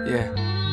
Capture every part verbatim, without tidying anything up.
Yeah.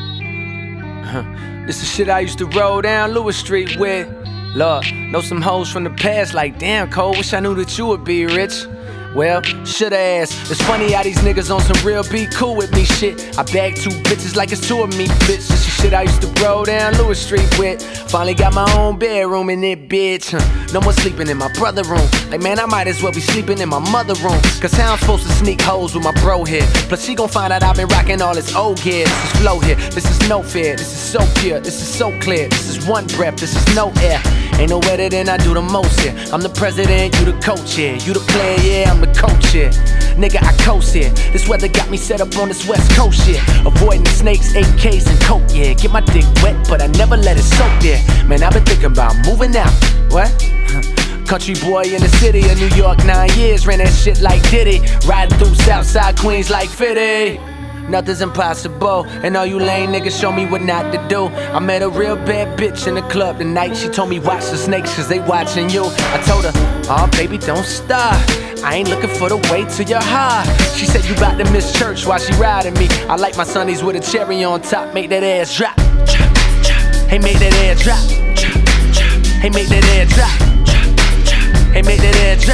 This is shit I used to roll down Lewis Street with. Lord, know some hoes from the past like, damn, Cole, wish I knew that you would be rich. Well, shoulda asked. It's funny how these niggas on some real be cool with me shit. I bag two bitches like it's two of me, bitch. This is shit I used to roll down Lewis Street with. Finally got my own bedroom in it, bitch. Huh. No more sleeping in my brother room. Like, man, I might as well be sleeping in my mother room. Cause how I'm supposed to sneak hoes with my bro here? Plus she gon' find out I've been rocking all this old gear. This is flow here, this is no fear. This is so pure, this is so clear. This is one breath, this is no air. Ain't no better than I do the most here. I'm the president, you the coach here. You the player, yeah, I'm the coach here. Nigga, I coast here. This weather got me set up on this west coast shit. Avoiding the snakes, eight Ks and coke, yeah. Get my dick wet, but I never let it soak there. Man, I've been thinking about moving out. What? Country boy in the city of New York, nine years. Ran that shit like Diddy. Riding through Southside Queens like fifty. Nothing's impossible, and all you lame niggas show me what not to do. I met a real bad bitch in the club tonight. She told me watch the snakes cause they watching you. I told her, oh baby don't stop, I ain't looking for the way to your heart. She said you bout to miss church while she riding me. I like my sunnies with a cherry on top. Make that ass drop. Hey, make that ass drop. Hey, make that ass drop. Hey, make that ass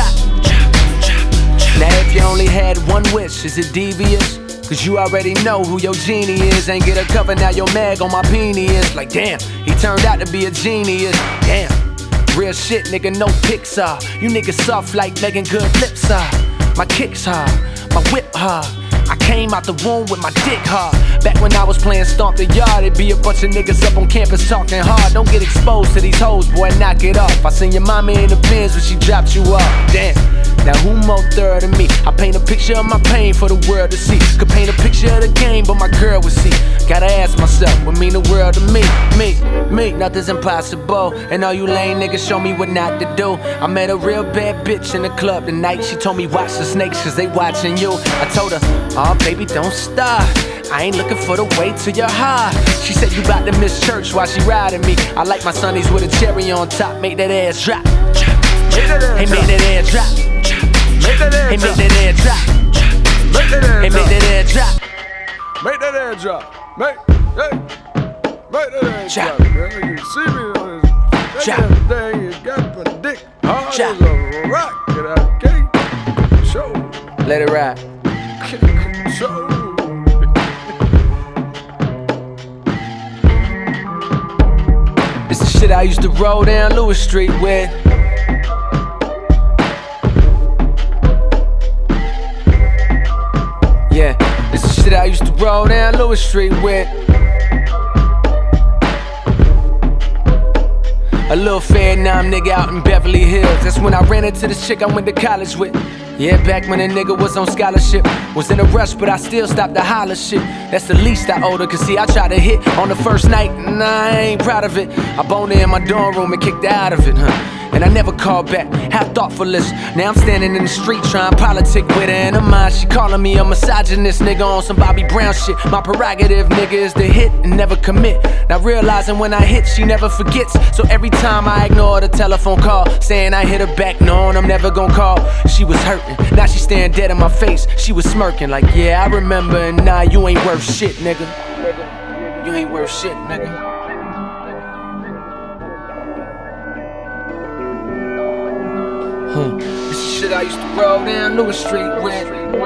drop. Now if you only had one wish, is it devious? Cause you already know who your genie is. Ain't get a cover, now your mag on my peenie is. Like damn, he turned out to be a genius. Damn, real shit nigga, no Pixar. You niggas soft like Megan Good lips are. My kicks hard, my whip hard. I came out the womb with my dick hard. Back when I was playing Stomp the Yard, it'd be a bunch of niggas up on campus talking hard. Don't get exposed to these hoes, boy, knock it off. I seen your mama in the Benz when she dropped you off. Damn, now who more third than me? I paint a picture of my pain for the world to see. Could paint a picture of the game, but my girl would see. Gotta ask myself, what mean the world to me? Me, me, nothing's impossible. And all you lame niggas show me what not to do. I met a real bad bitch in the club tonight. She told me watch the snakes cause they watching you. I told her, oh baby don't stop, I ain't looking for the way to your heart. She said you bout to miss church while she riding me. I like my sunnies with a cherry on top. Make that ass drop. Hey, make that ass drop. Hey, make that ass drop. Hey, make that ass drop. Make that ass drop. Make, hey, make that ass drop. Girl, you see me on this that thing, you got my dick hard as a rock, and I can't show. Let it ride. Show. This is shit I used to roll down Lewis Street with. Yeah, this is shit I used to roll down Lewis Street with. A little Vietnam nigga out in Beverly Hills. That's when I ran into this chick I went to college with. Yeah, back when a nigga was on scholarship. Was in a rush, but I still stopped to holler shit. That's the least I owed her, cause see, I tried to hit on the first night, and I ain't proud of it. I boned her in my dorm room and kicked her out of it, huh? And I never called back, how thoughtfulest. Now I'm standing in the street trying politic with her in her mind. She calling me a misogynist nigga on some Bobby Brown shit. My prerogative, nigga, is to hit and never commit. Now realizing when I hit, she never forgets. So every time I ignore the telephone call, saying I hit her back, knowing I'm never gonna call. She was hurting, now she staring dead in my face. She was smirking like, yeah, I remember, and nah, you ain't worth shit, nigga. You ain't worth shit, nigga. Hmm. This is shit I used to roll down Lewis Street with.